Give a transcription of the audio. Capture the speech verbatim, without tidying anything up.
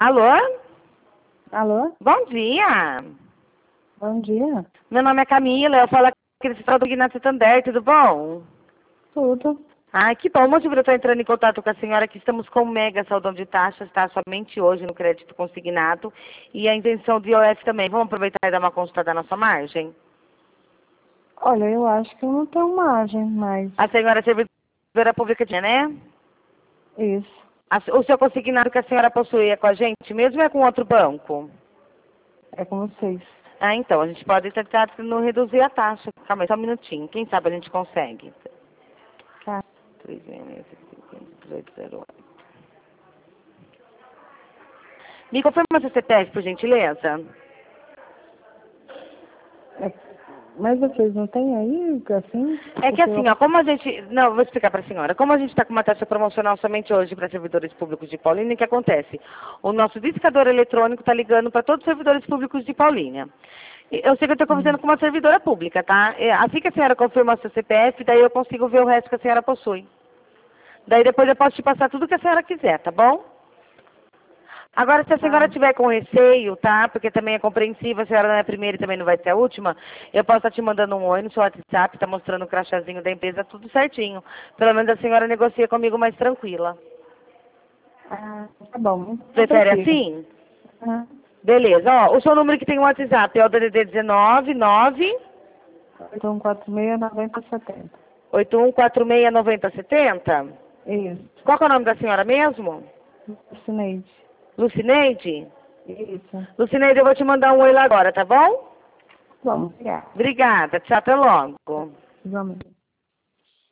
Alô? Alô? Bom dia. Bom dia. Meu nome é Camila, eu falo aqui do Hospital do Ignacio Santander, tudo bom? Tudo. Ai, que bom, o motivo de eu estar entrando em contato com a senhora é que estamos com mega saldão de taxas, tá? Somente hoje no crédito consignado. E a intenção de I O F também. Vamos aproveitar e dar uma consulta da nossa margem? Olha, eu acho que eu não tenho margem, mas A senhora é servidora pública, né? isso. A- o seu consignado que a senhora possui é com a gente mesmo ou é com outro banco? É com vocês. Ah, então, a gente pode tentar não reduzir a taxa. Calma aí, só um minutinho. Quem sabe a gente consegue. Tá. três seis seis, dezoito zero oito. Me confirma seu C P F, por gentileza? É, mas vocês não têm aí, assim? É que Porque assim, eu- ó, como a gente... Não, eu vou explicar para a senhora. Como a gente está com uma taxa promocional somente hoje para servidores públicos de Paulínia, o que acontece? O nosso discador eletrônico está ligando para todos os servidores públicos de Paulínia. E eu sei que eu estou conversando Hum. com uma servidora pública, tá? E assim que a senhora confirma seu C P F, daí eu consigo ver o resto que a senhora possui. Daí depois eu posso te passar tudo que a senhora quiser, tá bom? Agora, se a senhora Tá. tiver com receio, tá? Porque também é compreensível, a senhora não é a primeira e também não vai ser a última, eu posso estar te mandando um oi no seu WhatsApp, tá mostrando o crachazinho da empresa, tudo certinho. Pelo menos a senhora negocia comigo mais tranquila. Ah, tá bom. Eu Prefere prefiro. assim? Ah, Beleza. Ó, o seu número que tem o WhatsApp é o D D D dezenove, nove, oito um quatro seis, nove zero sete zero. oito um quatro seis, nove zero sete zero. Isso. Qual que é o nome da senhora mesmo? Cineide. Lucineide? Isso. Lucineide, eu vou te mandar um oi lá agora, tá bom? Vamos. Obrigada. Obrigada. Tchau, até logo. Igualmente.